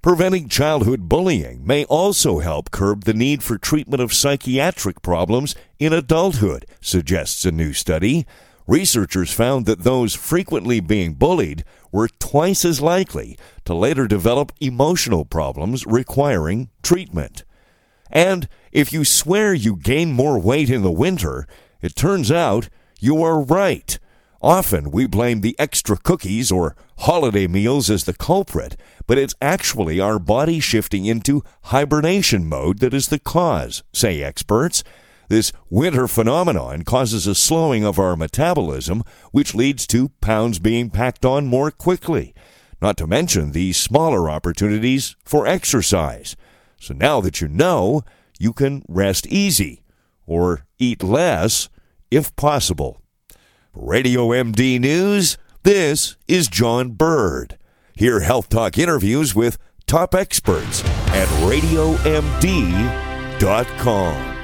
Preventing childhood bullying may also help curb the need for treatment of psychiatric problems in adulthood, suggests a new study. Researchers found that those frequently being bullied were twice as likely to later develop emotional problems requiring treatment. And if you swear you gain more weight in the winter, it turns out you are right. Often we blame the extra cookies or holiday meals as the culprit, but it's actually our body shifting into hibernation mode that is the cause, say experts. This winter phenomenon causes a slowing of our metabolism, which leads to pounds being packed on more quickly, not to mention the smaller opportunities for exercise. So now that you know, you can rest easy or eat less if possible. Radio MD News, this is John Bird. Hear Health Talk interviews with top experts at RadioMD.com.